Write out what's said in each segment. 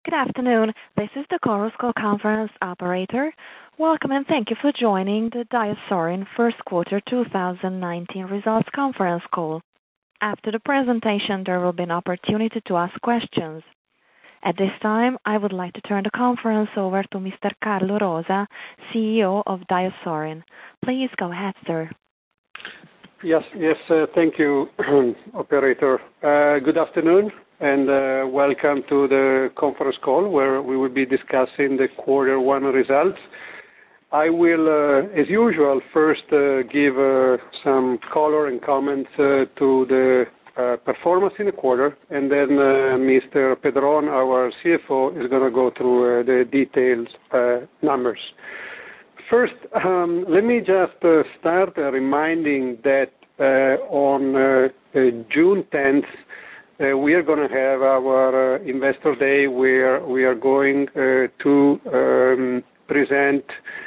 Good afternoon. This is the Chorus Call conference operator. Welcome and thank you for joining the DiaSorin first quarter 2019 results conference call. After the presentation, there will be an opportunity to ask questions. At this time, I would like to turn the conference over to Mr. Carlo Rosa, CEO of DiaSorin. Please go ahead, sir. Yes, thank you, operator. Good afternoon and welcome to the conference call where we will be discussing the quarter one results. I will, as usual, first give some color and comments to the performance in the quarter, and then Mr. Pedron, our CFO, is going to go through the detailed numbers. First, let me just start reminding that on June 10th, we are going to have our Investor Day where we are going to present,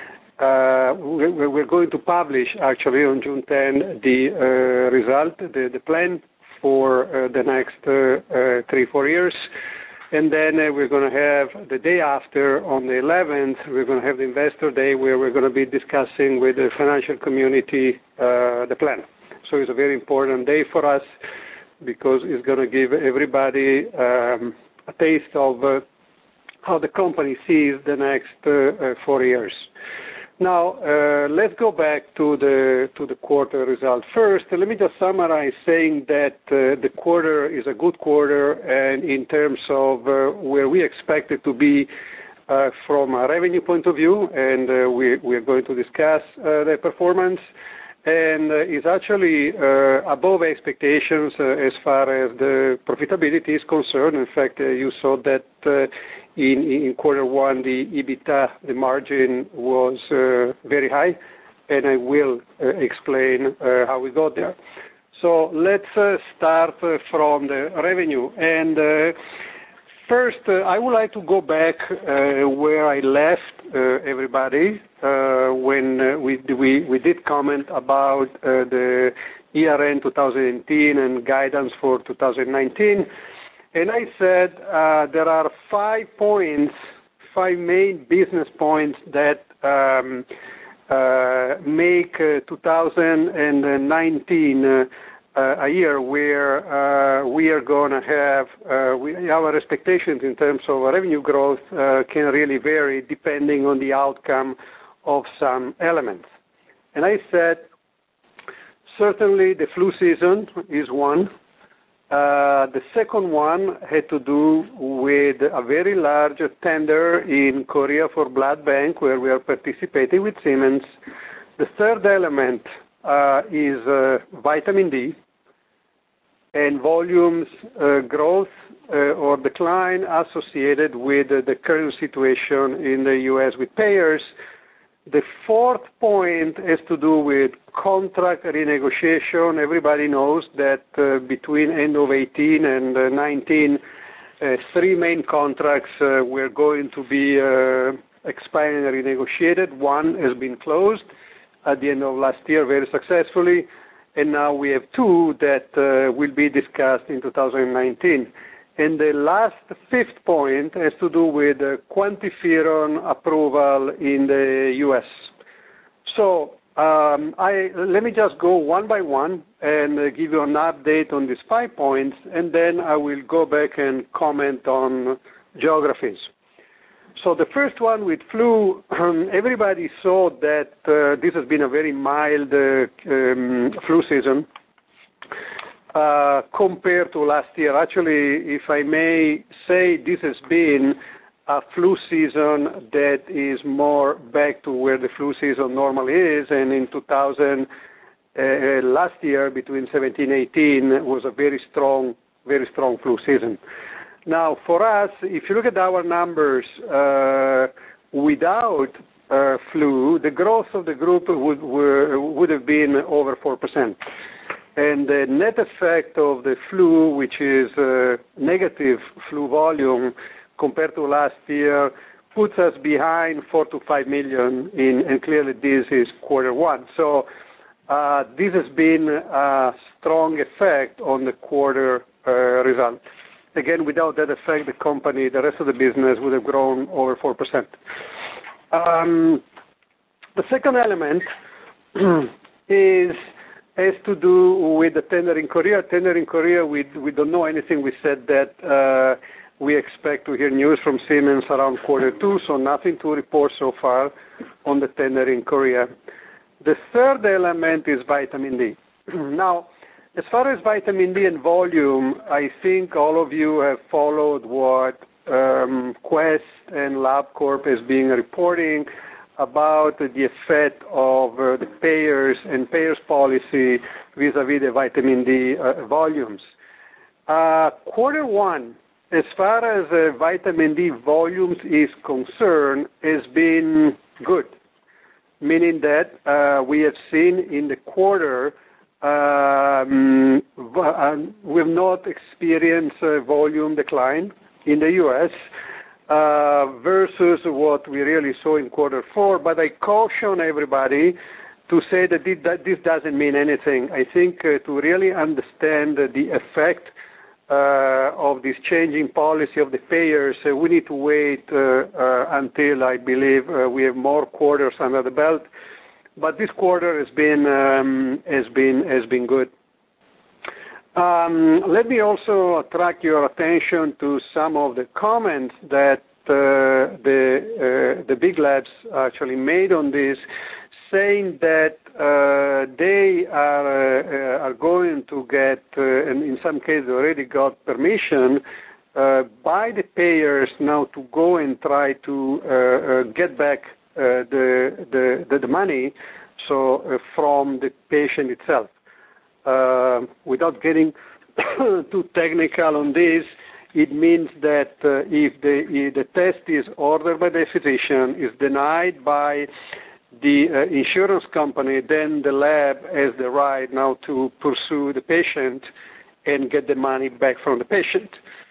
we're going to publish actually on June 10 the result, the plan for the next 3-4 years. And then we're going to have the day after, on the 11th, we're going to have the Investor Day where we're going to be discussing with the financial community the plan. So it's a very important day for us because it's going to give everybody a taste of how the company sees the next 4 years. Now, let's go back to the quarter result. First, let me just summarize saying that the quarter is a good quarter, and in terms of where we expect it to be from a revenue point of view, and we're going to discuss the performance, and is actually above expectations as far as the profitability is concerned. In fact, you saw that in quarter one, the EBITDA, the margin was very high, and I will explain how we got there. So let's start from the revenue. And first, I would like to go back where I left everybody when we did comment about the year-end 2018 and guidance for 2019. And I said there are 5 points, 5 main business points that make 2019 a year where we are going to have our expectations in terms of revenue growth can really vary depending on the outcome of some elements. And I said certainly the flu season is one. The second one had to do with a very large tender in Korea for blood bank where we are participating with Siemens. The third element is vitamin D and volumes growth or decline associated with the current situation in the U.S. with payers. The fourth point has to do with contract renegotiation. Everybody knows that between end of 18 and 19, 3 main contracts were going to be expiring and renegotiated. One has been closed at the end of last year very successfully, and now we have 2 that will be discussed in 2019. And the last 5th point has to do with QuantiFERON approval in the U.S. So let me just go one by one and give you an update on these 5 points, and then I will go back and comment on geographies. So the first one with flu, everybody saw that this has been a very mild flu season. Compared to last year. Actually, if I may say, this has been a flu season that is more back to where the flu season normally is, and in 2000, last year, between 17 and 18, was a very strong flu season. Now, for us, if you look at our numbers, without flu, the growth of the group would have been over 4%. And the net effect of the flu, which is negative flu volume compared to last year, puts us behind 4 to 5 million, and clearly this is quarter one. So this has been a strong effect on the quarter result. again, without that effect, the rest of the business would have grown over 4%. The second element has to do with the tender in Korea. Tender in Korea, we don't know anything. We said that we expect to hear news from Siemens around Q2, so nothing to report so far on the tender in Korea. The third element is vitamin D. Now, as far as vitamin D and volume, I think all of you have followed what Quest and LabCorp has been reporting about the effect of the payers and payers policy vis-a-vis the vitamin D volumes. Q1, as far as vitamin D volumes is concerned, has been good, meaning that we have seen in the quarter we've not experienced volume decline in the U.S. Versus what we really saw in Q4, but I caution everybody to say that this doesn't mean anything. I think to really understand the effect of this changing policy of the payers, we need to wait until I believe we have more quarters under the belt. But this quarter has been good. Let me also attract your attention to some of the comments that the big labs actually made on this, saying that they are going to get, and in some cases already got permission by the payers now to go and try to get back the money, so from the patient itself. Without getting too technical on this, it means that if the test is ordered by the physician, is denied by the insurance company, then the lab has the right now to pursue the patient and get the money back from the patient.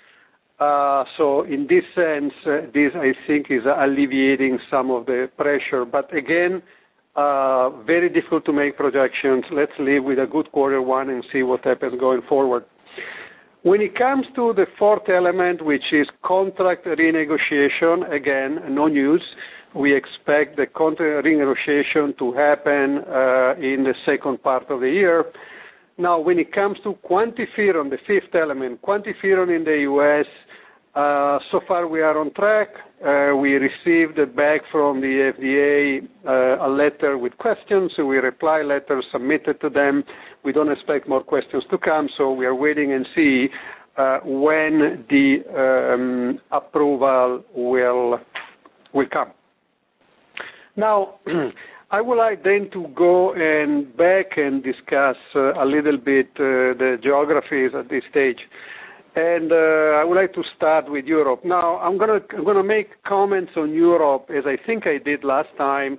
So in this sense, this I think is alleviating some of the pressure. But again, very difficult to make projections. Let's live with a good Q1 and see what happens going forward. When it comes to the fourth element, which is contract renegotiation, again, no news. We expect the contract renegotiation to happen in the second part of the year. Now, when it comes to QuantiFERON, the fifth element, QuantiFERON in the U.S., so far we are on track. We received back from the FDA a letter with questions. So we reply letters submitted to them. We don't expect more questions to come, so we are waiting and see when the approval will come. Now, I would like then to go and back and discuss a little bit the geographies at this stage. And I would like to start with Europe. Now, I'm gonna make comments on Europe, as I think I did last time,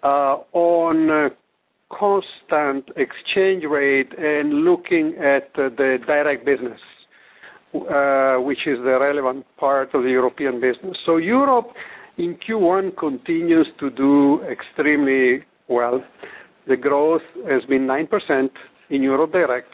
on constant exchange rate and looking at the direct business, which is the relevant part of the European business. So Europe in Q1 continues to do extremely well. The growth has been 9% in Europe direct.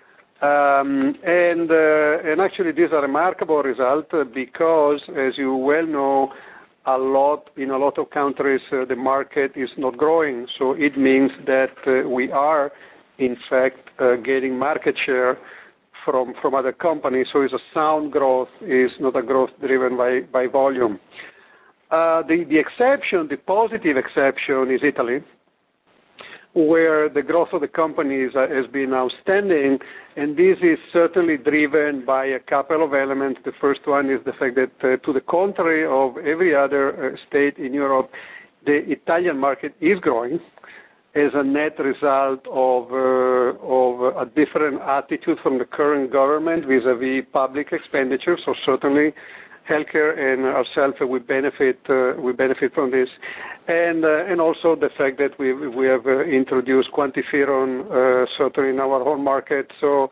And actually, this is a remarkable result because, as you well know, in a lot of countries, the market is not growing. So it means that we are, in fact, getting market share from other companies. So it's a sound growth, is not a growth driven by volume. The exception, the positive exception, is Italy, where the growth of the company has been outstanding, and this is certainly driven by a couple of elements. The first one is the fact that, to the contrary of every other state in Europe, the Italian market is growing as a net result of a different attitude from the current government vis-a-vis public expenditure. So certainly, healthcare and ourselves we benefit from this, and also the fact that we have introduced QuantiFERON certainly in our home market. So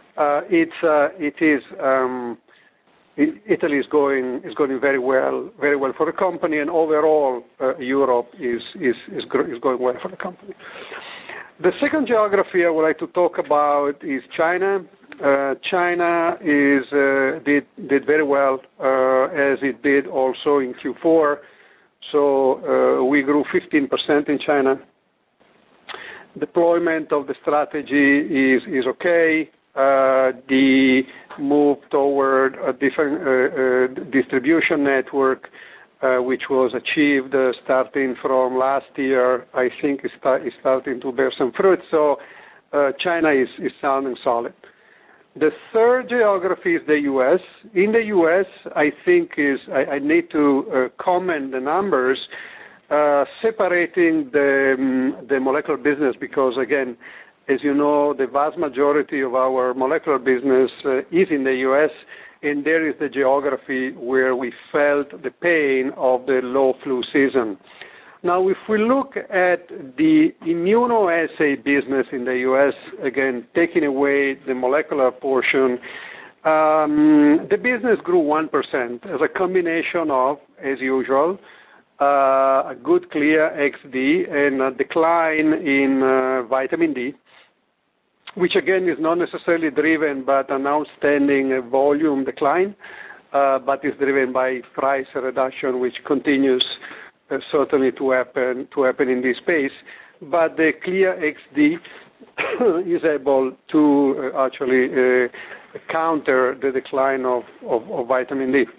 Italy is going very well for the company, and overall Europe is going well for the company. The second geography I would like to talk about is China. China did very well, as it did also in Q4. So we grew 15% in China. Deployment of the strategy is okay. The move toward a different distribution network, which was achieved starting from last year, I think is starting to bear some fruit. So China is sounding solid. The third geography is the U.S. In the U.S., I think I need to comment the numbers, separating the molecular business because, again, as you know, the vast majority of our molecular business is in the U.S., and there is the geography where we felt the pain of the low flu season. Now, if we look at the immunoassay business in the U.S., again, taking away the molecular portion, the business grew 1% as a combination of, as usual, a good clear XD and a decline in vitamin D, which again is not necessarily driven by an outstanding volume decline, but is driven by price reduction, which continues certainly to happen in this space. But the clear XD is able to actually counter the decline of vitamin D.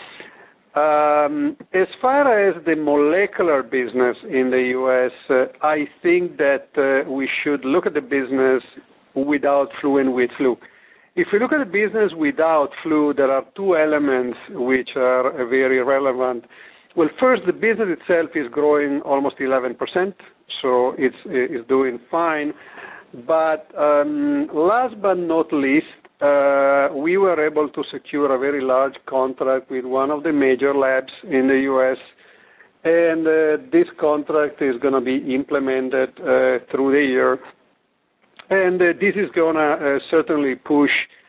As far as the molecular business in the U.S., I think that we should look at the business without flu and with flu. If we look at the business without flu, there are two elements which are very relevant. Well, first, the business itself is growing almost 11%, so it's doing fine. But last but not least, we were able to secure a very large contract with one of the major labs in the U.S., and this contract is going to be implemented through the year. And this is going to certainly push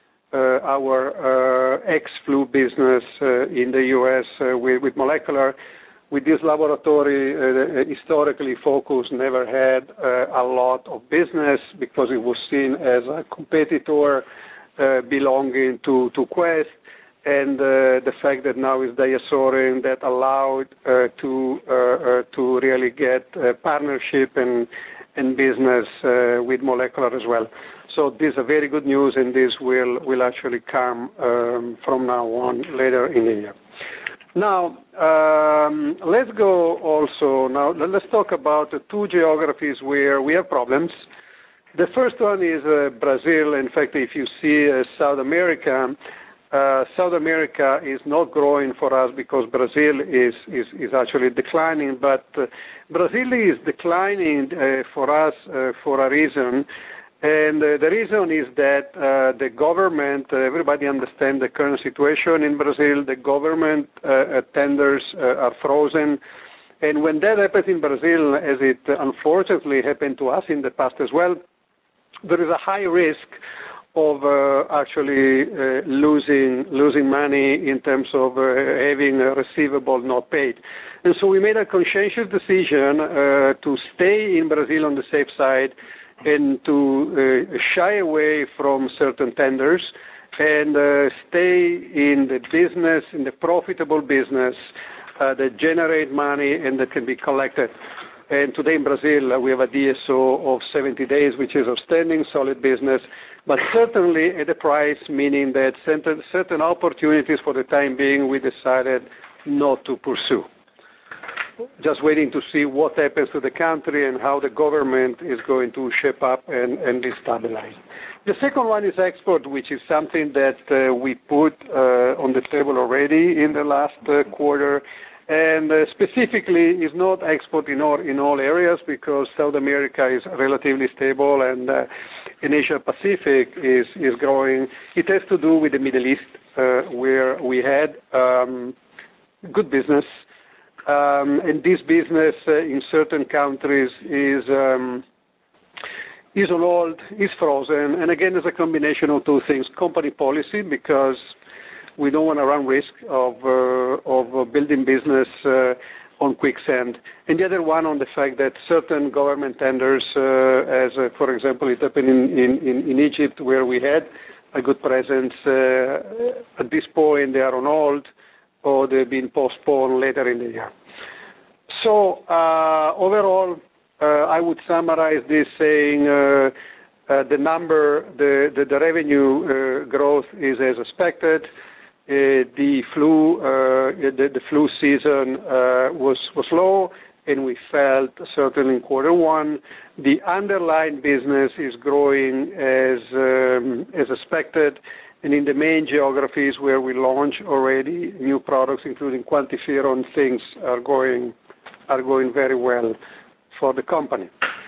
our ex-flu business in the U.S. With molecular. With this laboratory, historically Focus never had a lot of business because it was seen as a competitor belonging to Quest, and the fact that now is DiaSorin that allowed to really get partnership and business with molecular as well. So this is a very good news, and this will actually come from now on later in the year. Now, let's go also, now let's talk about the two geographies where we have problems. The first one is Brazil. In fact, if you see South America is not growing for us because Brazil is actually declining, but Brazil is declining for us for a reason. And the reason is that the government, everybody understands the current situation in Brazil, the government tenders are frozen. And when that happens in Brazil, as it unfortunately happened to us in the past as well, there is a high risk of actually losing money in terms of having a receivable not paid. And so we made a conscientious decision to stay in Brazil on the safe side and to shy away from certain tenders and stay in the business, in the profitable business that generate money and that can be collected. And today in Brazil, we have a DSO of 70 days, which is outstanding, solid business, but certainly at a price, meaning that certain opportunities for the time being, we decided not to pursue. Just waiting to see what happens to the country and how the government is going to shape up and destabilize. The second one is export, which is something that we put on the table already in the last quarter. And specifically is not export in all areas because South America is relatively stable and in Asia Pacific is growing. It has to do with the Middle East where we had good business. And this business in certain countries is on hold, is frozen. And again, there's a combination of two things. Company policy, because we don't want to run risk of building business on quicksand. And the other one on the fact that certain government tenders, as for example it happened in Egypt where we had a good presence. At this point, they are on hold or they've been postponed later in the year. So overall, I would summarize this saying the revenue growth is as expected. The flu season was low, and we felt certainly in quarter one. The underlying business is growing as expected, and in the main geographies where we launch already new products, including QuantiFERON, things are going very well for the company.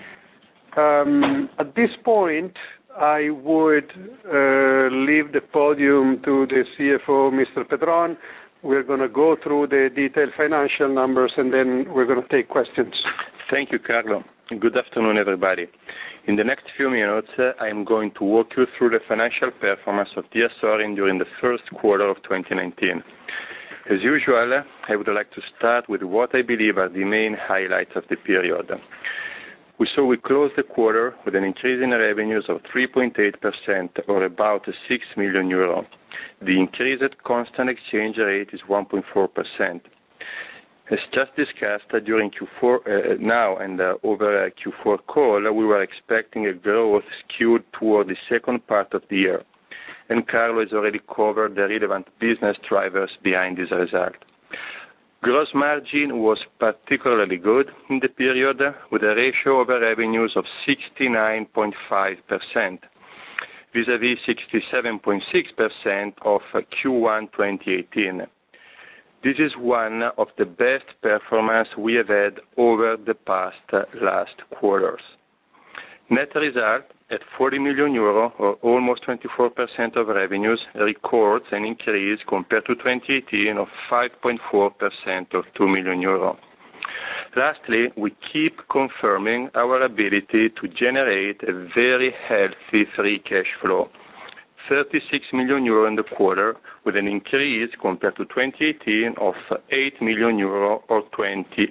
At this point, I would leave the podium to the CFO, Mr. Pedron. We're going to go through the detailed financial numbers, and then we're going to take questions. Thank you, Carlo. Good afternoon, everybody. In the next few minutes, I am going to walk you through the financial performance of DiaSorin during the first quarter of 2019. As usual, I would like to start with what I believe are the main highlights of the period. We closed the quarter with an increase in revenues of 3.8%, or about 6 million euro. The increase at constant exchange rate is 1.4%. As just discussed during Q4 now and over a Q4 call, we were expecting a growth skewed toward the second part of the year, and Carlo has already covered the relevant business drivers behind this result. Gross margin was particularly good in the period, with a ratio over revenues of 69.5%, vis-à-vis 67.6% of Q1 2018. This is one of the best performance we have had over the last quarters. Net result at 40 million euro, or almost 24% of revenues, records an increase compared to 2018 of 5.4% of 2 million euro. Lastly, we keep confirming our ability to generate a very healthy free cash flow. 36 million euro in the quarter, with an increase compared to 2018 of 8 million euro, or 28%.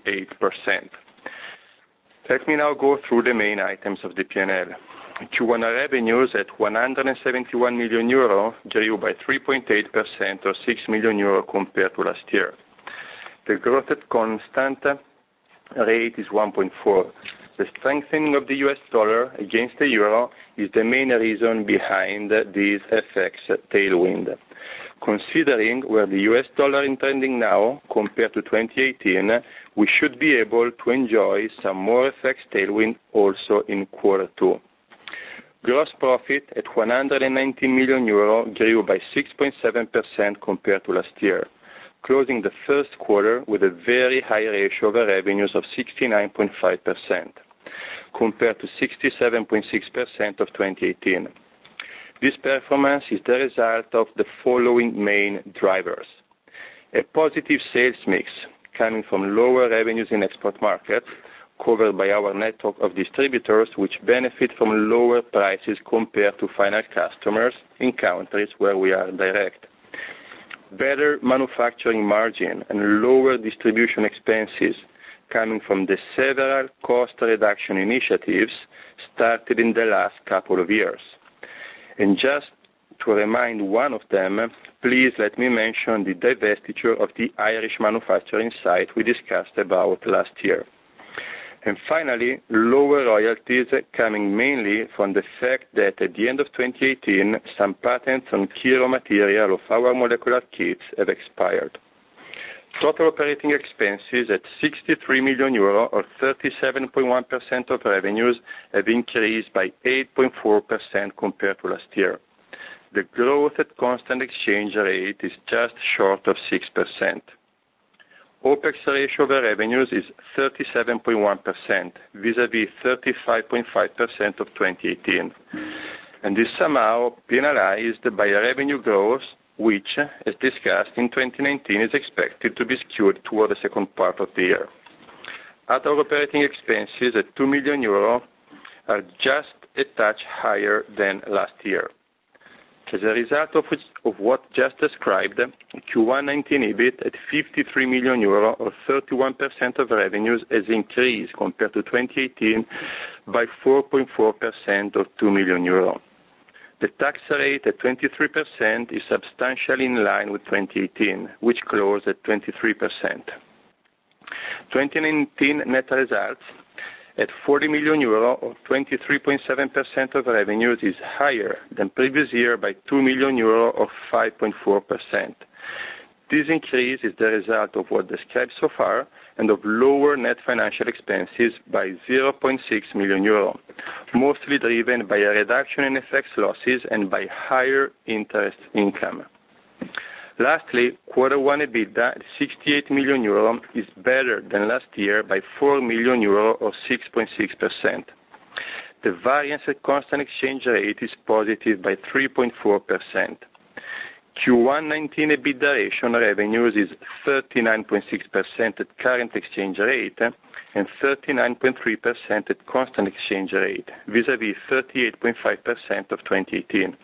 Let me now go through the main items of the P&L. Q1 revenues at 171 million euro grew by 3.8%, or 6 million euro compared to last year. The growth at constant rate is 1.4%. The strengthening of the US dollar against the euro is the main reason behind this FX tailwind. Considering where the US dollar is trending now compared to 2018, we should be able to enjoy some more FX tailwind also in quarter two. Gross profit at 119 million euro grew by 6.7% compared to last year, closing the first quarter with a very high ratio of revenues of 69.5%, compared to 67.6% of 2018. This performance is the result of the following main drivers. A positive sales mix coming from lower revenues in export markets, covered by our network of distributors, which benefit from lower prices compared to final customers in countries where we are direct. Better manufacturing margin and lower distribution expenses coming from the several cost reduction initiatives started in the last couple of years. And just to remind one of them, please let me mention the divestiture of the Irish manufacturing site we discussed about last year. And finally, lower royalties coming mainly from the fact that at the end of 2018, some patents on key raw material of our molecular kits have expired. Total operating expenses at 63 million euro, or 37.1% of revenues, have increased by 8.4% compared to last year. The growth at constant exchange rate is just short of 6%. OPEX ratio over revenues is 37.1%, vis-à-vis 35.5% of 2018. And is somehow penalized by a revenue growth, which, as discussed in 2019, is expected to be skewed toward the second part of the year. Other operating expenses at 2 million euro are just a touch higher than last year. As a result of what just described, Q1 19 EBIT at 53 million euro, or 31% of revenues, has increased compared to 2018 by 4.4%, or 2 million euro. The tax rate at 23% is substantially in line with 2018, which closed at 23%. 2019 net results at 40 million euro or 23.7% of revenues is higher than previous year by 2 million euro or 5.4%. This increase is the result of what described so far and of lower net financial expenses by 0.6 million euro, mostly driven by a reduction in FX losses and by higher interest income. Lastly, quarter one EBITDA at 68 million euro is better than last year by 4 million euro or 6.6%. The variance at constant exchange rate is positive by 3.4%. Q1 19 EBITDA ratio on revenues is 39.6% at current exchange rate and 39.3% at constant exchange rate, vis-à-vis 38.5% of 2018.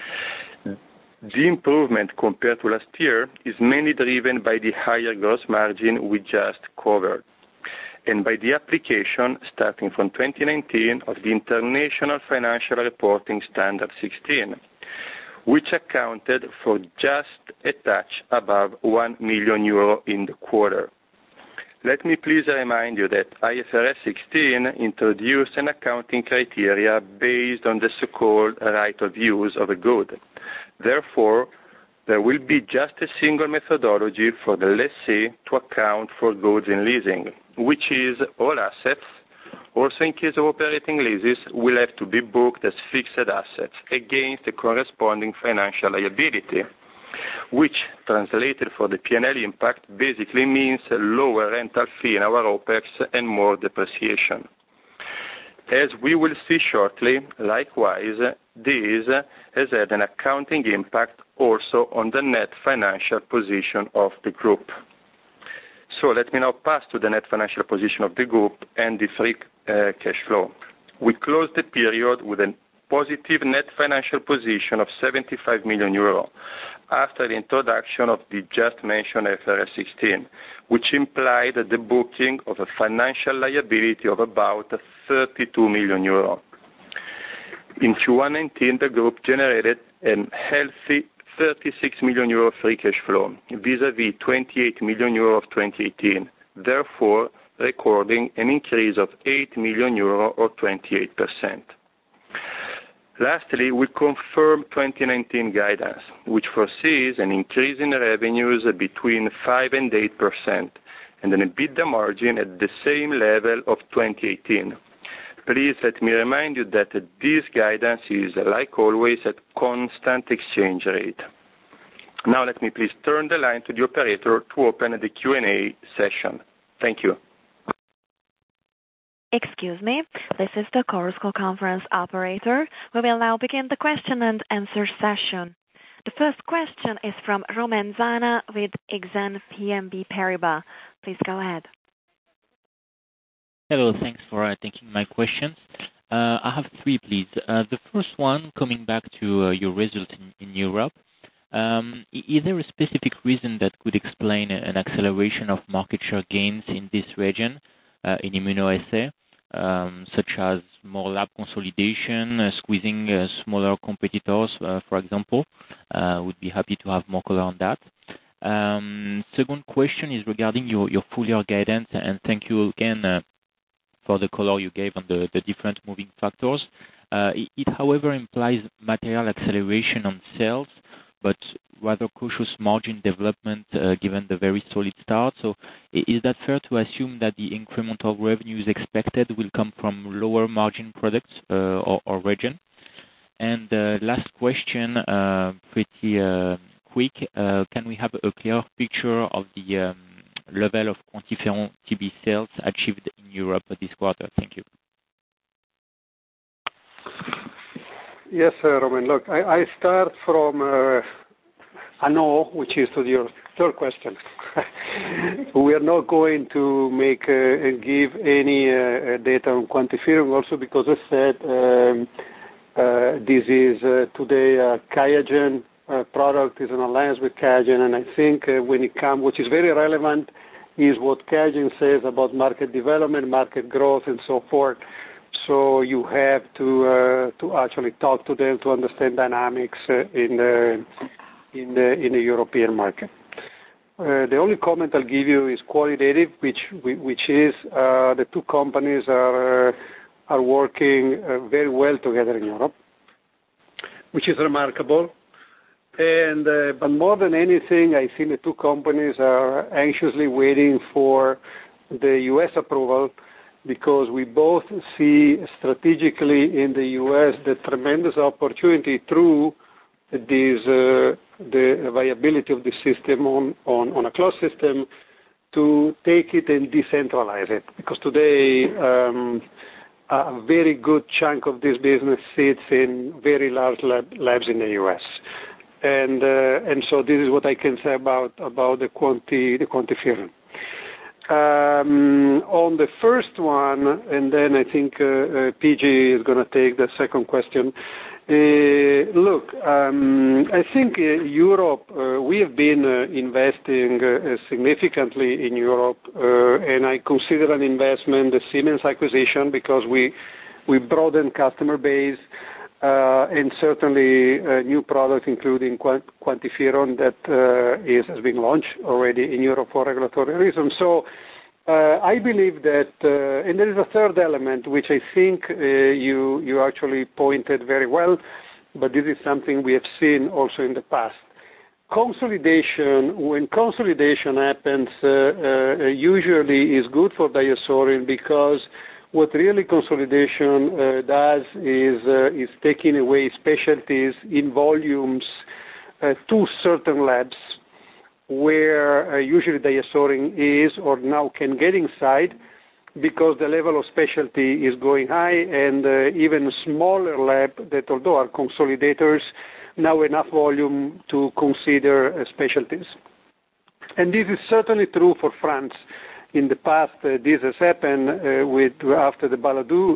The improvement compared to last year is mainly driven by the higher gross margin we just covered, and by the application, starting from 2019, of the International Financial Reporting Standard 16, which accounted for just a touch above 1 million euro in the quarter. Let me please remind you that IFRS 16 introduced an accounting criteria based on the so-called right of use of a good. Therefore, there will be just a single methodology for the lessee to account for goods in leasing, which is all assets, also in case of operating leases, will have to be booked as fixed assets against the corresponding financial liability, which, translated for the P&L impact, basically means a lower rental fee in our OPEX and more depreciation. As we will see shortly, likewise, this has had an accounting impact also on the net financial position of the group. So let me now pass to the net financial position of the group and the free cash flow. We closed the period with a positive net financial position of 75 million euro after the introduction of the just mentioned IFRS 16, which implied the booking of a financial liability of about 32 million euro. In Q1 19, the group generated a healthy 36 million euro free cash flow, vis-à-vis 28 million euro of 2018, therefore recording an increase of 8 million euro or 28%. Lastly, we confirm 2019 guidance, which foresees an increase in revenues between 5 and 8%, and an EBITDA margin at the same level of 2018. Please let me remind you that this guidance is, like always, at constant exchange rate. Now let me please turn the line to the operator to open the Q&A session. Thank you. Excuse me, this is the Chorus Call conference operator. We will now begin the question and answer session. The first question is from Romain Zana with Exane BNP Paribas. Please go ahead. Hello, thanks for taking my questions. I have three, please. The first one, coming back to your result in Europe, is there a specific reason that could explain an acceleration of market share gains in this region, in immunoassay, such as more lab consolidation, squeezing smaller competitors, for example? Would be happy to have more color on that. Second question is regarding your full year guidance, and thank you again for the color you gave on the different moving factors. It, however, implies material acceleration on sales, but rather cautious margin development given the very solid start. So is that fair to assume that the incremental revenues expected will come from lower margin products or region? And last question, pretty quick. Can we have a clear picture of the level of QuantiFERON TB sales achieved in Europe this quarter? Thank you. Yes, Roman. Look, I start from a no, which is to your third question. We are not going to make give any data on QuantiFERON, also because I said this is today a QIAGEN product, is an alliance with QIAGEN, and I think when it comes, which is very relevant, is what QIAGEN says about market development, market growth, and so forth. so you have to actually talk to them to understand dynamics in the European market. The only comment I'll give you is qualitative, which is the two companies are working very well together in Europe, which is remarkable. And but more than anything, I think the two companies are anxiously waiting for the U.S. approval, because we both see strategically in the U.S. the tremendous opportunity through the viability of the system on a closed system to take it and decentralize it. Because today a very good chunk of this business sits in very large labs in the U.S. And so this is what I can say about the QuantiFERON. On the first one, and then I think PG is going to take the second question. Look, I think Europe, we have been investing significantly in Europe, and I consider an investment the Siemens acquisition, because we broaden customer base, and certainly new products, including QuantiFERON, that has been launched already in Europe for regulatory reasons. So I believe that, and there is a third element, which I think you actually pointed very well, but this is something we have seen also in the past. Consolidation, when consolidation happens, usually is good for DiaSorin, because what really consolidation does is taking away specialties in volumes to certain labs, where usually DiaSorin is or now can get inside, because the level of specialty is going high, and even smaller lab that, although are consolidators, now enough volume to consider specialties. And this is certainly true for France. In the past, this has happened after the Balladoux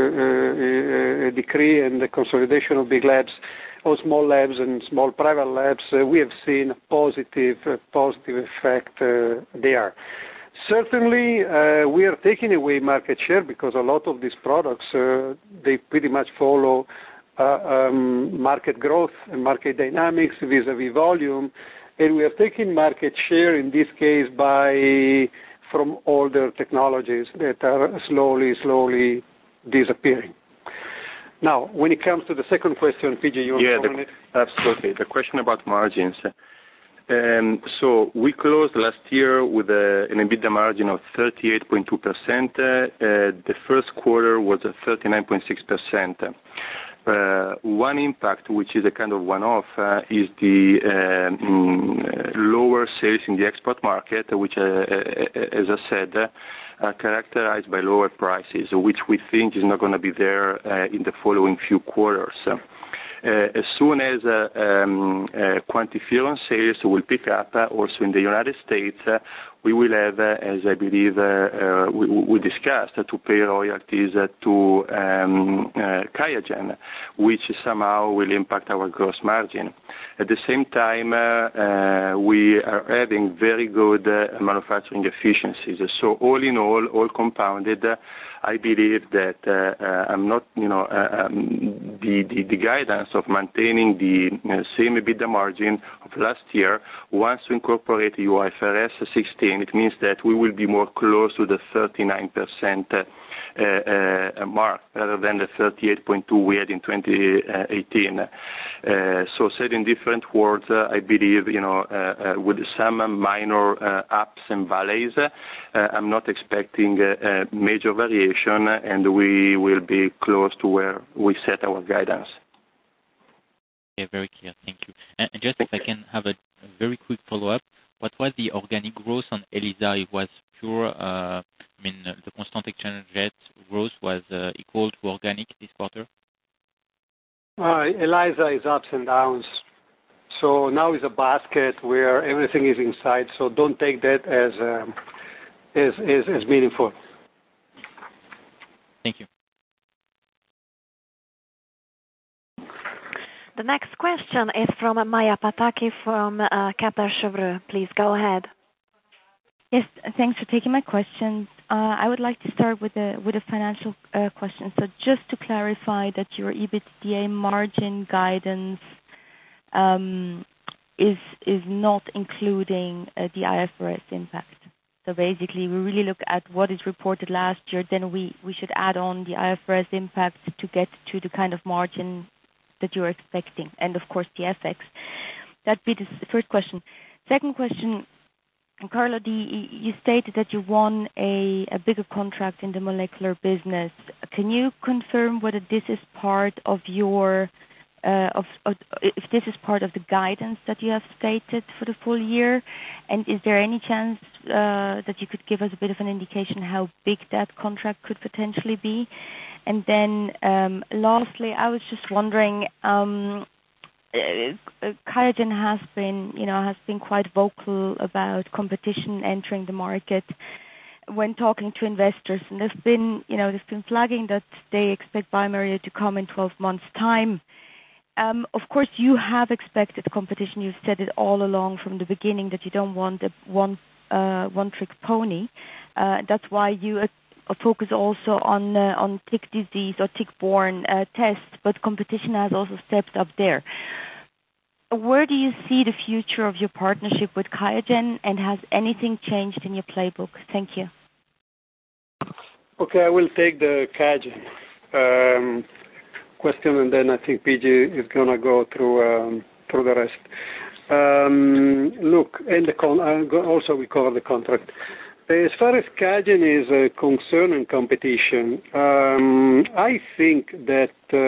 decree and the consolidation of big labs, or small labs and small private labs. We have seen a positive effect there. Certainly, we are taking away market share, because a lot of these products, they pretty much follow market growth and market dynamics vis-a-vis volume, and we are taking market share in this case from older technologies that are slowly disappearing. Now, when it comes to the second question, PG, you want to comment it? Absolutely. The question about margins. So we closed last year with an EBITDA margin of 38.2%. The first quarter was at 39.6%. One impact, which is a kind of one-off, is the lower sales in the export market, which, as I said, are characterized by lower prices, which we think is not going to be there in the following few quarters. As soon as QuantiFERON sales will pick up, also in the United States, we will have, as I believe we discussed, to pay royalties to QIAGEN, which somehow will impact our gross margin. At the same time, we are having very good manufacturing efficiencies. So all in all compounded, I believe that I'm not, the guidance of maintaining the same EBITDA margin of last year. Once we incorporate IFRS 16, it means that we will be more close to the 39% mark rather than the 38.2 we had in 2018. So said in different words, I believe, with some minor ups and valleys, I'm not expecting a major variation, and we will be close to where we set our guidance. Okay, very clear. Thank you. And just if I can have a very quick follow-up, what was the organic growth on ELISA? It was pure, the constant exchange rate growth was equal to organic this quarter? ELISA is ups and downs. So now is a basket where everything is inside, so don't take that as meaningful. Thank you. The next question is from Maja Pataki from Kepler Cheuvreux. Please go ahead. Yes, thanks for taking my questions. I would like to start with a financial question. So just to clarify that your EBITDA margin guidance is not including the IFRS impact. So basically, we really look at what is reported last year, then we should add on the IFRS impact to get to the kind of margin that you're expecting, and of course the FX. That'd be the first question. Second question, Carlo, you stated that you won a bigger contract in the molecular business. Can you confirm whether this is part of your if this is part of the guidance that you have stated for the full year? And is there any chance that you could give us a bit of an indication how big that contract could potentially be? And then lastly, I was just wondering, QIAGEN has been quite vocal about competition entering the market when talking to investors, and they've been flagging that they expect bioMérieux to come in 12 months' time. Of course, you have expected competition. You've said it all along from the beginning that you don't want a one-trick pony. That's why you focus also on tick disease or tick-borne tests, but competition has also stepped up there. Where do you see the future of your partnership with QIAGEN, and has anything changed in your playbook? Thank you. Okay, I will take the QIAGEN question, and then I think PG is going to go through the rest. Look, and also we cover the contract. As far as QIAGEN is concerned and competition, I think that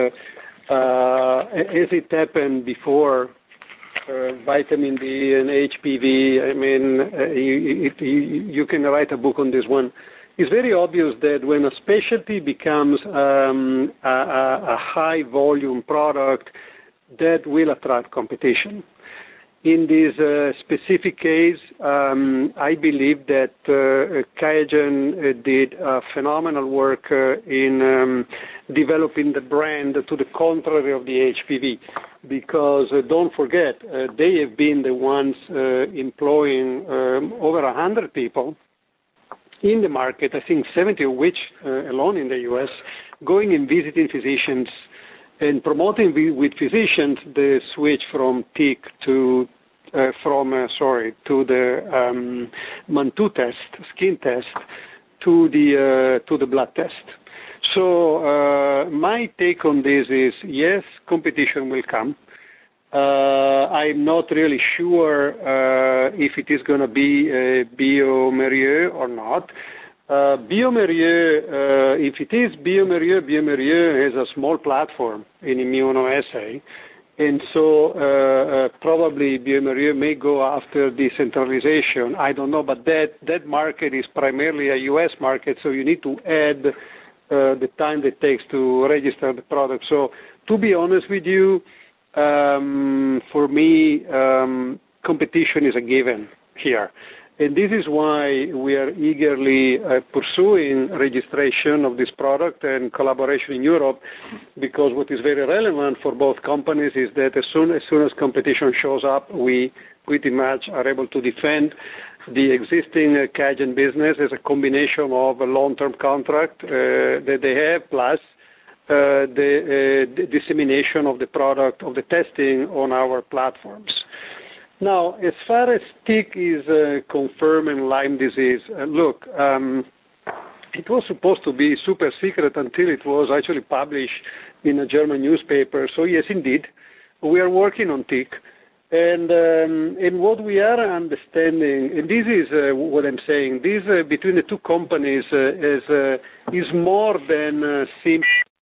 as it happened before, vitamin D and HPV, I mean, you can write a book on this one. It's very obvious that when a specialty becomes a high volume product, that will attract competition. In this specific case, I believe that QIAGEN did phenomenal work in developing the brand to the contrary of the HPV, because don't forget, they have been the ones employing over 100 people in the market, I think 70 of which alone in the U.S., going and visiting physicians and promoting with physicians the switch from tick to the Mantoux test, skin test, to the blood test. So my take on this is yes, competition will come. I'm not really sure if it is going to be bioMérieux or not. bioMérieux, if it is bioMérieux has a small platform in immunoassay, and so probably bioMérieux may go after decentralization. I don't know, but that market is primarily a U.S. market, so you need to add the time that it takes to register the product. So to be honest with you, for me, competition is a given here. And this is why we are eagerly pursuing registration of this product and collaboration in Europe, because what is very relevant for both companies is that as soon as competition shows up, we pretty much are able to defend the existing QIAGEN business as a combination of a long-term contract that they have, plus the dissemination of the product, of the testing on our platforms. Now, as far as tick is confirming Lyme disease, look, it was supposed to be super secret until it was actually published in a German newspaper. So yes, indeed, we are working on tick. And what we are understanding, and this is what I'm saying, this between the two companies is more than simple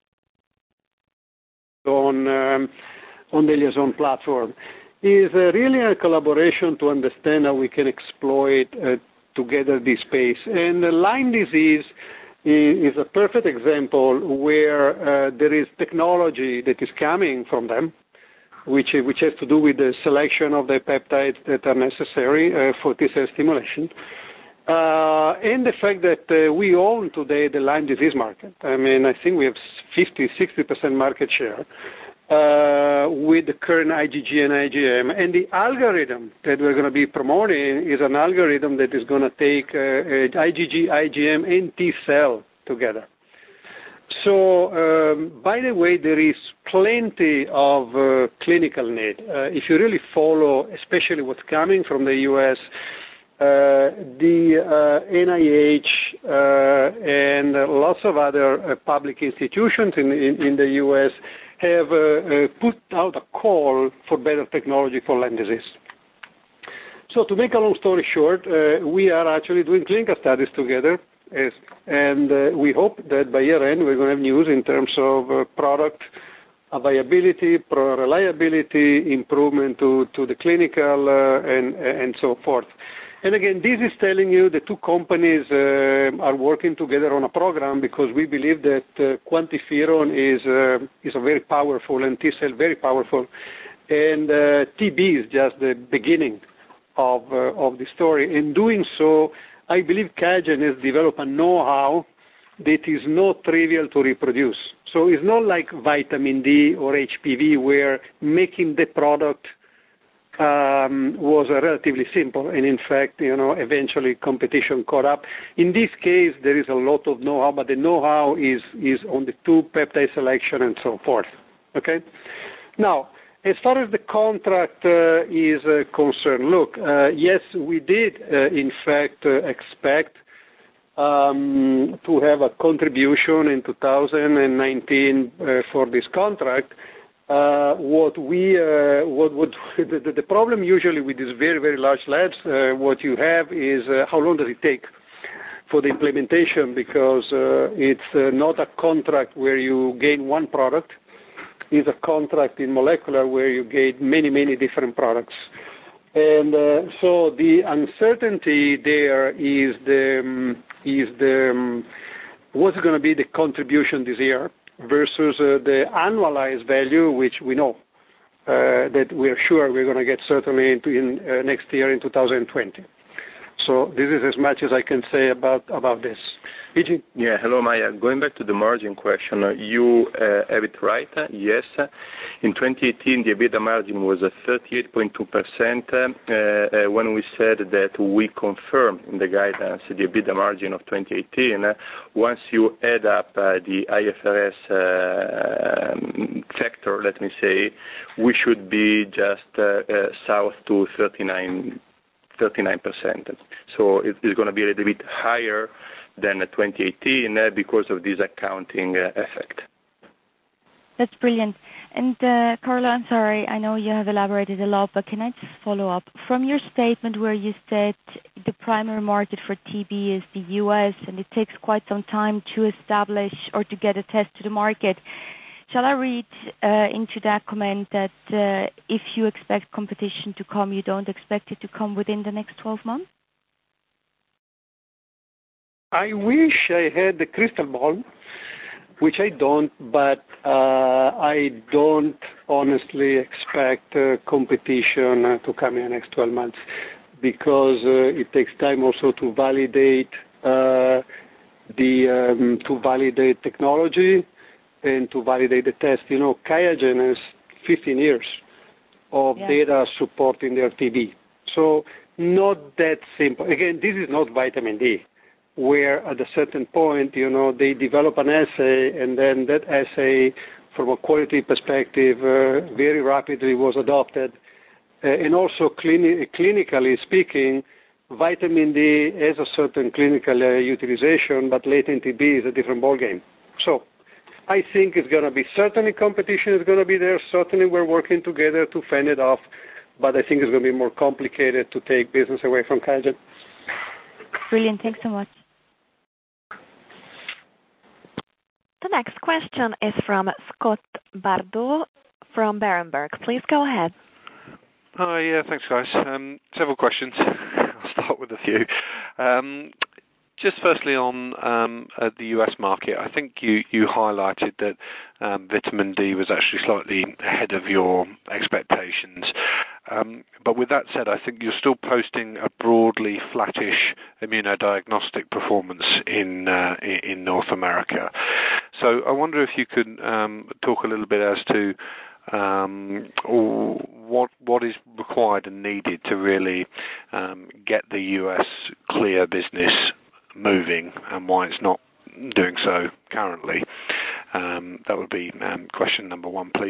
on the Liaison platform. Is really a collaboration to understand how we can exploit together this space. And Lyme disease is a perfect example where there is technology that is coming from them, which has to do with the selection of the peptides that are necessary for T-cell stimulation. And the fact that we own today the Lyme disease market. I mean, I think we have 50-60% market share. with the current IgG and IgM. And the algorithm that we're going to be promoting is an algorithm that is going to take IgG, IgM, and T cell together. So, by the way, there is plenty of clinical need. If you really follow, especially what's coming from the U.S., the NIH and lots of other public institutions in the U.S. have put out a call for better technology for Lyme disease. So to make a long story short, we are actually doing clinical studies together, and we hope that by year end we're going to have news in terms of product viability, reliability, improvement to the clinical, and so forth. And again, this is telling you the two companies are working together on a program because we believe that QuantiFERON is a very powerful and T-cell very powerful, and TB is just the beginning of the story. In doing so, I believe QIAGEN has developed a know-how that is not trivial to reproduce. So it's not like vitamin D or HPV where making the product was relatively simple, and in fact, eventually competition caught up. In this case, there is a lot of know-how, but the know-how is on the two peptide selection and so forth. Okay. Now, as far as the contract is concerned, look, yes, we did in fact expect to have a contribution in 2019 for this contract. The problem usually with these very, very large labs, what you have is how long does it take for the implementation, because it's not a contract where you gain one product. It's a contract in molecular where you gain many, many different products. And so the uncertainty there is what's going to be the contribution this year versus the annualized value, which we know that we're sure we're going to get certainly in next year in 2020. So this is as much as I can say about this. Luigi? Yeah, hello, Maya. Going back to the margin question, you have it right. Yes, in 2018 the EBITDA margin was 38.2%. When we said that we confirm in the guidance the EBITDA margin of 2018, once you add up the IFRS factor, let me say, we should be just south to 39%. So it's going to be a little bit higher than 2018 because of this accounting effect. That's brilliant. And Carlo, I'm sorry, I know you have elaborated a lot, but can I just follow up? From your statement where you said the primary market for TB is the U.S. and it takes quite some time to establish or to get a test to the market, shall I read into that comment that if you expect competition to come, you don't expect it to come within the next 12 months? I wish I had the crystal ball, which I don't, but I don't honestly expect competition to come in the next 12 months because it takes time also to validate to validate technology and to validate the test. QIAGEN has 15 years of data supporting their TB. So not that simple. Again, this is not vitamin D, where at a certain point, they develop an assay, and then that assay, from a quality perspective, very rapidly was adopted. And also, clinically speaking, vitamin D has a certain clinical utilization, but latent TB is a different ballgame. So I think it's going to be, certainly competition is going to be there. Certainly we're working together to fend it off, but I think it's going to be more complicated to take business away from QIAGEN. Brilliant. Thanks so much. The next question is from Scott Bardo from Berenberg. Please go ahead. Hi, yeah, thanks, guys. Several questions. I'll start with a few. Just firstly on the US market, I think you highlighted that vitamin D was actually slightly ahead of your expectations. But with that said, I think you're still posting a broadly flattish immunodiagnostic performance in North America. So I wonder if you could talk a little bit as to what is required and needed to really get the US clear business moving, and why it's not doing so currently. That would be question number one, please.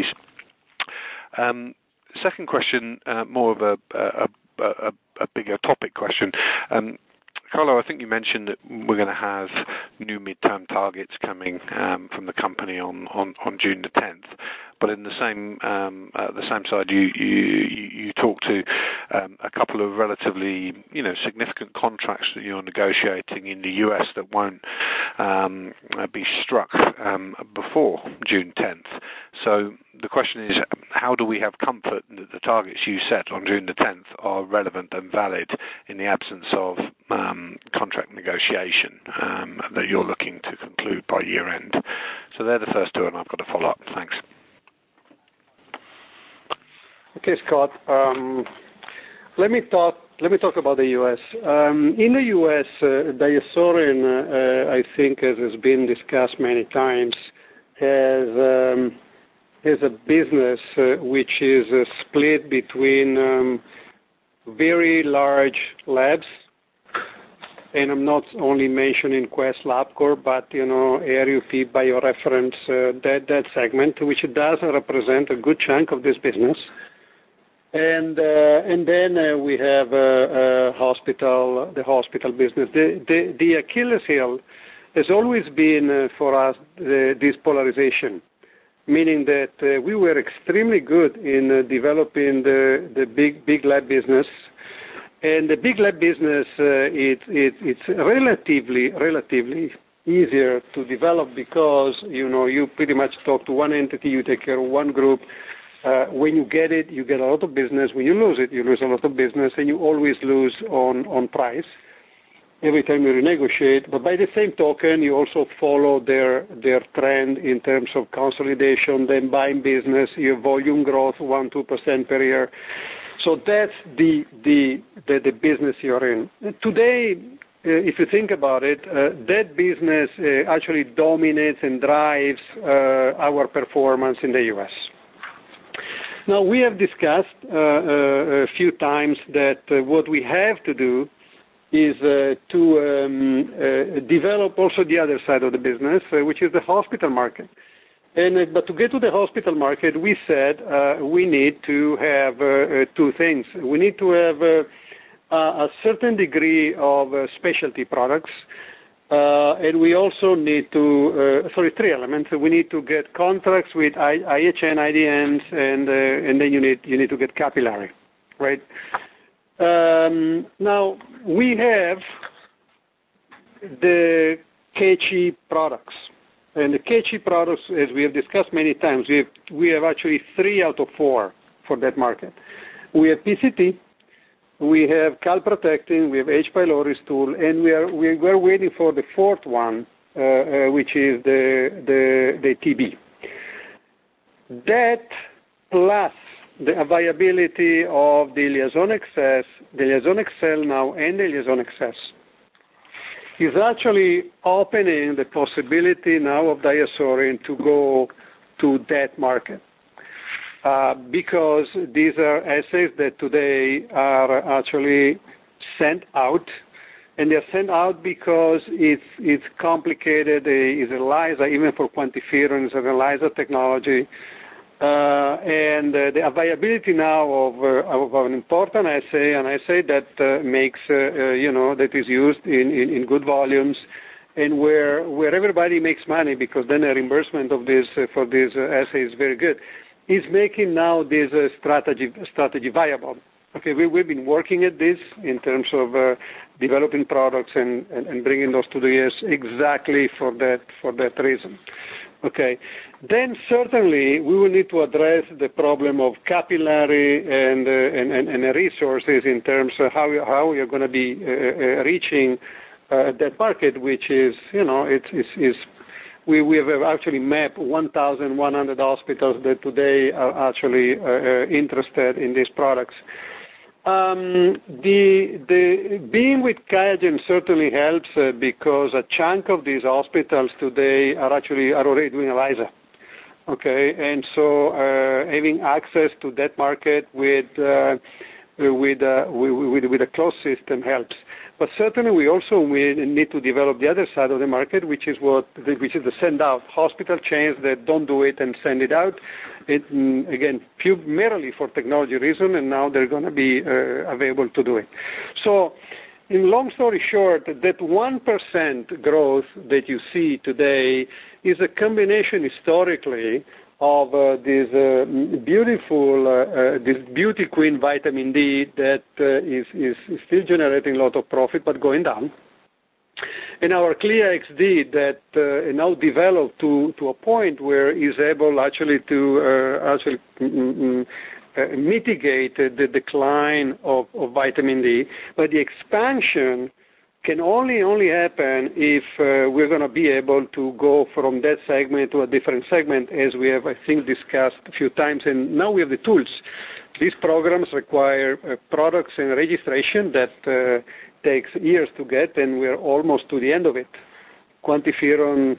Second question, more of a bigger topic question. Carlo, I think you mentioned that we're going to have new midterm targets coming from the company on June the 10th. But in the same side, you talked to a couple of relatively significant contracts that you're negotiating in the US that won't be struck before June 10th. So the question is, how do we have comfort that the targets you set on June the 10th are relevant and valid in the absence of contract negotiation that you're looking to conclude by year end? So they're the first two, and I've got a follow-up. Thanks. Okay, Scott. Let me talk about the U.S. In the U.S., DiaSorin, I think, as has been discussed many times, has a business which is split between very large labs, and I'm not only mentioning Quest LabCorp, but ARUP, BioReference, that segment, which does represent a good chunk of this business. And then we have the hospital business. The Achilles heel has always been for us this polarization, meaning that we were extremely good in developing the big lab business. And the big lab business, it's relatively easier to develop because you pretty much talk to one entity, you take care of one group. When you get it, you get a lot of business. When you lose it, you lose a lot of business, and you always lose on price every time you renegotiate. But by the same token, you also follow their trend in terms of consolidation, then buying business, your volume growth 1-2% per year. So that's the business you're in. Today, if you think about it, that business actually dominates and drives our performance in the U.S. Now, we have discussed a few times that what we have to do is to develop also the other side of the business, which is the hospital market. But to get to the hospital market, we said we need to have two things. We need to have a certain degree of specialty products, and we also need to, three elements. We need to get contracts with IHN, IDNs, and then you need to get capillary, right? Now, we have the KC products. And the KC products, as we have discussed many times, we have actually 3 out of 4 for that market. We have PCT, we have calprotectin, we have H. pylori stool, and we're waiting for the 4th one, which is the TB. That plus the availability of the Liaison XS, the Liaison XL now, and the Liaison XS is actually opening the possibility now of DiaSorin to go to that market. Because these are assays that today are actually sent out, and they're sent out because it's complicated. It's ELISA, even for quantiferon, it's an ELISA technology. And the availability now of an important assay, an assay that makes, that is used in good volumes, and where everybody makes money, because then the reimbursement of this for this assay is very good, is making now this strategy viable. Okay, we've been working at this in terms of developing products and bringing those to the U.S. exactly for that reason. Okay, then certainly we will need to address the problem of capillary and resources in terms of how you're going to be reaching that market, which is, we have actually mapped 1,100 hospitals that today are actually interested in these products. Being with QIAGEN certainly helps because a chunk of these hospitals today are already doing ELISA. Okay, and so having access to that market with a closed system helps. But certainly, we also need to develop the other side of the market, which is the send out. Hospital chains that don't do it and send it out. Again, primarily for technology reason, and now they're going to be available to do it. So, in long story short, that 1% growth that you see today is a combination historically of this beauty queen vitamin D that is still generating a lot of profit but going down, and our Clea XD that now developed to a point where is able actually to mitigate the decline of vitamin D, but the expansion can only happen if we're going to be able to go from that segment to a different segment, as we have, I think, discussed a few times, and now we have the tools. These programs require products and registration that takes years to get, and we're almost to the end of it. QuantiFERON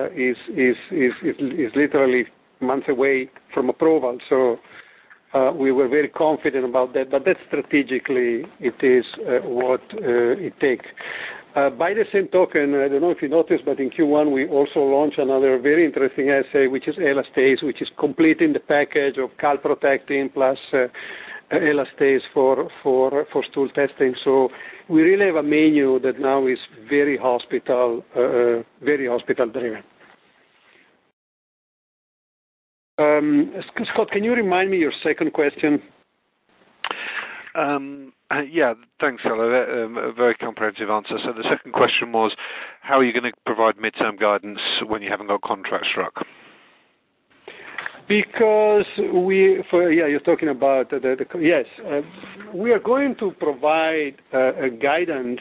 is literally months away from approval, so we were very confident about that, but that strategically it is what it takes. By the same token, I don't know if you noticed, but in Q1 we also launched another very interesting assay, which is elastase, which is completing the package of calprotectin plus elastase for stool testing. So we really have a menu that now is very hospital driven. Scott, can you remind me your second question? Yeah, thanks, Carlo. A very comprehensive answer. So the second question was, how are you going to provide midterm guidance when you haven't got contract struck? Because you're talking about we are going to provide a guidance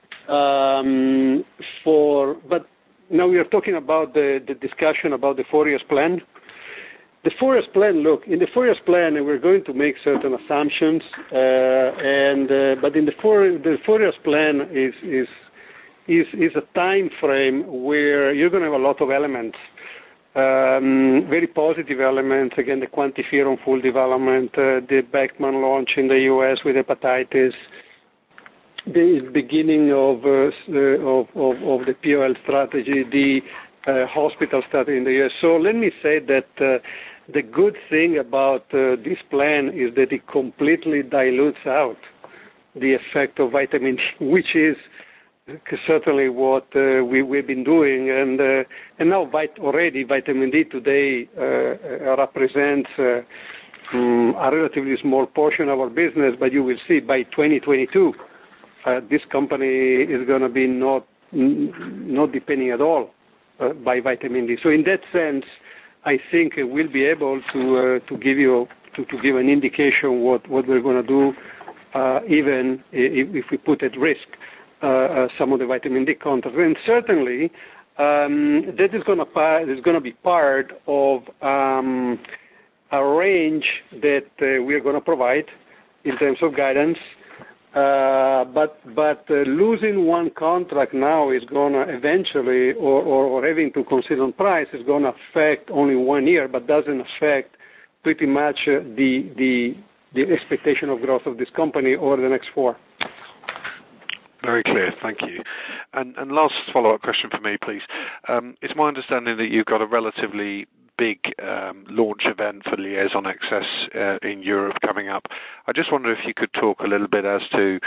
but now we are talking about the discussion about the 4 years plan. The 4 years plan, in the 4 years plan, we're going to make certain assumptions, but in the 4 years plan is a time frame where you're going to have a lot of elements, very positive elements. Again, the QuantiFERON full development, the Beckman launch in the U.S. with hepatitis, the beginning of the POL strategy, the hospital study in the U.S. So let me say that the good thing about this plan is that it completely dilutes out the effect of vitamin D, which is certainly what we've been doing. And now already vitamin D today represents a relatively small portion of our business, but you will see by 2022 this company is going to be not depending at all by vitamin D. So in that sense, I think we'll be able to give an indication what we're going to do, even if we put at risk some of the vitamin D content. And certainly, that is going to be part of a range that we are going to provide in terms of guidance. But losing one contract now is going to eventually, or having to consider on price, is going to affect only 1 year, but doesn't affect pretty much the expectation of growth of this company over the next 4. Very clear, thank you. And last follow-up question for me, please. It's my understanding that you've got a relatively big launch event for Liaison XS in Europe coming up. I just wonder if you could talk a little bit as to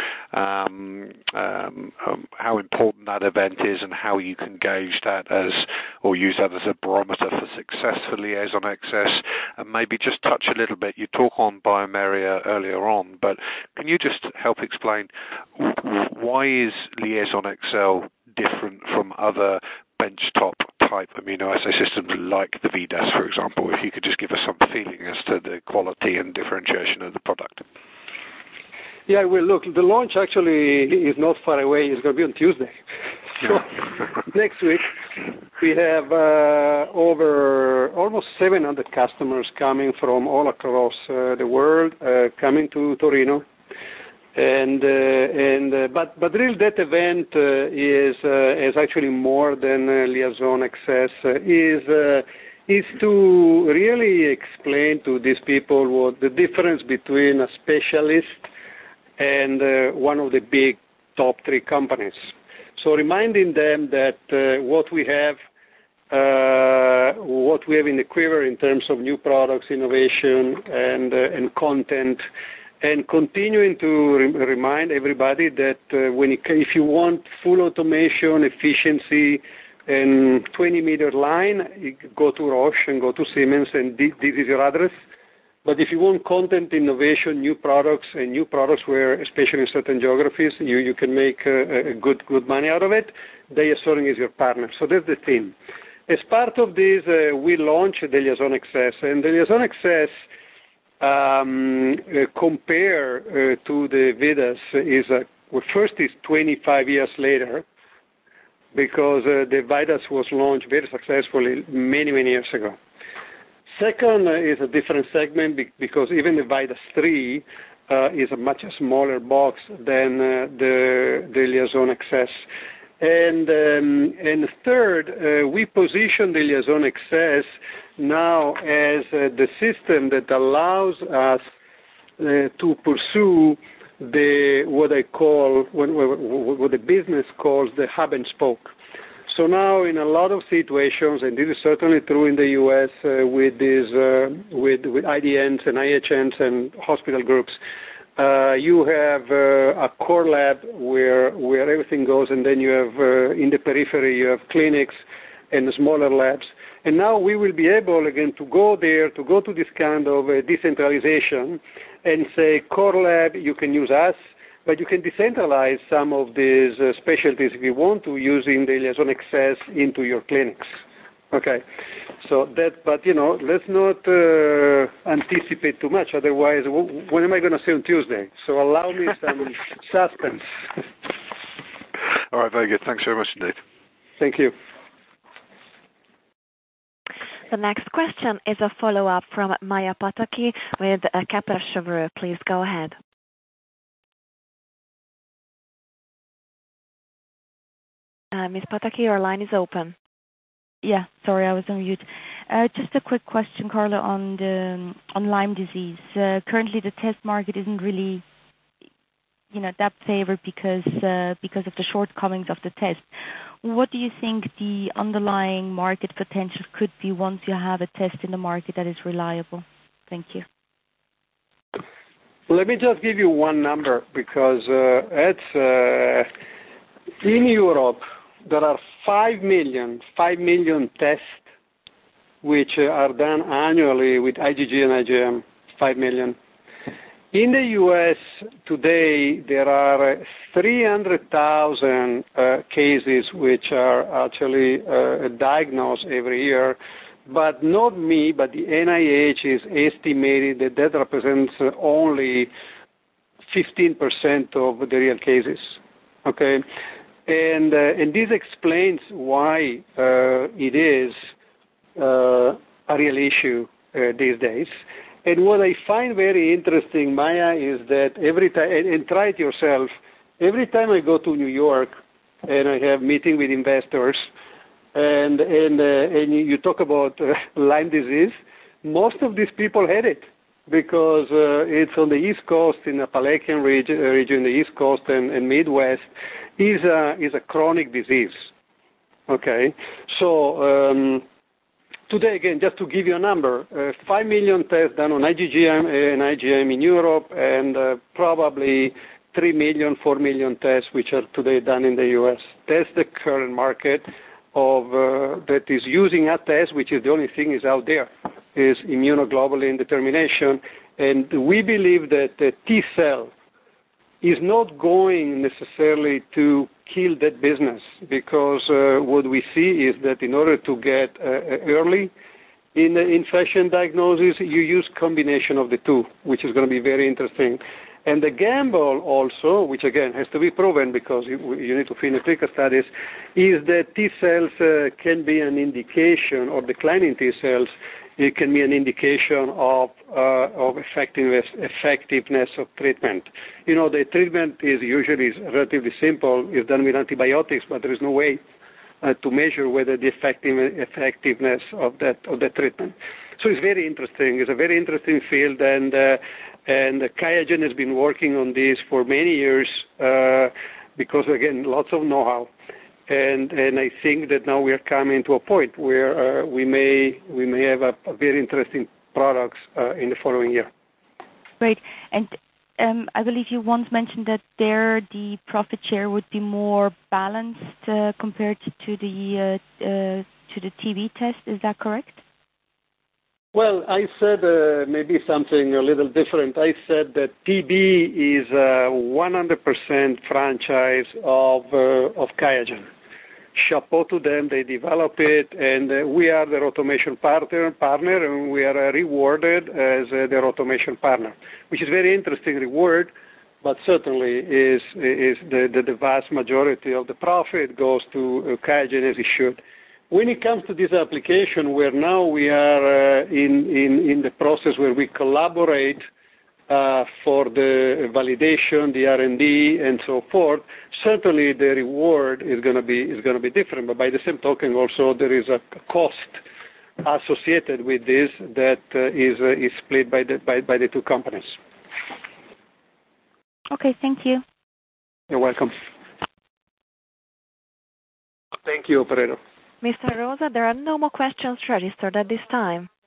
how important that event is and how you can gauge that or use that as a barometer for success for Liaison XS, and maybe just touch a little bit. You talk on bioMérieux earlier on, but can you just help explain why is Liaison XL different from other benchtop type immunoassay systems like the VIDAS, for example? If you could just give us some feeling as to the quality and differentiation of the product. Yeah, well, look, the launch actually is not far away. It's going to be on Tuesday. So next week we have over almost 700 customers coming from all across the world, coming to Torino. But really that event is actually more than Liaison XS. is to really explain to these people what the difference between a specialist and one of the big top 3 companies. So reminding them that what we have in the quiver in terms of new products, innovation, and content, and continuing to remind everybody that if you want full automation, efficiency, and 20-meter line, you go to Roche and go to Siemens, and this is your address. But if you want content, innovation, new products where, especially in certain geographies, you can make good money out of it, DiaSorin is your partner. So that's the theme. As part of this, we launched the Liaison XS, and the Liaison XS compare to the Vidas first is 25 years later, because the Vidas was launched very successfully many years ago. Second is a different segment because even the Vidas 3 is a much smaller box than the Liaison XS. And third, we position the Liaison XS now as the system that allows us to pursue what the business calls the hub and spoke. So now, in a lot of situations, and this is certainly true in the U.S. With IDNs and IHNs and hospital groups, you have a core lab where everything goes, and then you have in the periphery you have clinics and smaller labs. And now we will be able again to go to this kind of decentralization and say, core lab, you can use us, but you can decentralize some of these specialties if you want to, using the Liaison XS into your clinics. Okay, so that, but let's not anticipate too much. Otherwise, when am I going to say on Tuesday? So allow me some suspense. All right, very good. Thanks very much indeed. Thank you. The next question is a follow-up from Maja Pataki with Kepler Cheuvreux. Please go ahead. Ms. Pataki, your line is open. Yeah, sorry, I was on mute. Just a quick question, Carlo, on Lyme disease. Currently, the test market isn't really, that favored because of the shortcomings of the test. What do you think the underlying market potential could be once you have a test in the market that is reliable? Thank you. Let me just give you one number, because in Europe there are 5 million tests which are done annually with IgG and IgM, 5 million. In the U.S. today, there are 300,000 cases which are actually diagnosed every year, but not me, but the NIH is estimated that represents only 15% of the real cases. Okay, and this explains why it is a real issue these days. And what I find very interesting, Maya, is that every time, and try it yourself, every time I go to New York and I have meeting with investors, and you talk about Lyme disease, most of these people had it, because it's on the East Coast, in the Appalachian region, the East Coast and Midwest, is a chronic disease. Okay, so today, again, just to give you a number, 5 million tests done on IgG and IgM in Europe, and probably 3 million, 4 million tests which are today done in the U.S. That's the current market of that is using a test, which is the only thing is out there, is immunoglobulin determination. And we believe that the T cell is not going necessarily to kill that business, because what we see is that in order to get early in the infection diagnosis, you use combination of the two, which is going to be very interesting. And the gamble also, which again has to be proven because you need to finish clinical studies, is that T cells can be an indication, or declining T cells, it can be an indication of effectiveness of treatment. The treatment is usually relatively simple. It's done with antibiotics, but there is no way to measure whether the effectiveness of that treatment. So it's very interesting. It's a very interesting field, and QIAGEN has been working on this for many years because, again, lots of know-how. And I think that now we are coming to a point where we may have a very interesting products in the following year. Great. And I believe you once mentioned that the profit share would be more balanced compared to the TB test. Is that correct? Well, I said maybe something a little different. I said that TB is a 100% franchise of QIAGEN. Chapeau to them, they develop it, and we are their automation partner, and we are rewarded as their automation partner, which is a very interesting reward, but certainly is the vast majority of the profit goes to QIAGEN as it should. When it comes to this application, where now we are in the process where we collaborate for the validation, the R&D, and so forth, certainly the reward is going to be different. But by the same token, also there is a cost associated with this that is split by the two companies. Okay, thank you. You're welcome. Thank you, operator. Mr. Rosa, there are no more questions registered at this time.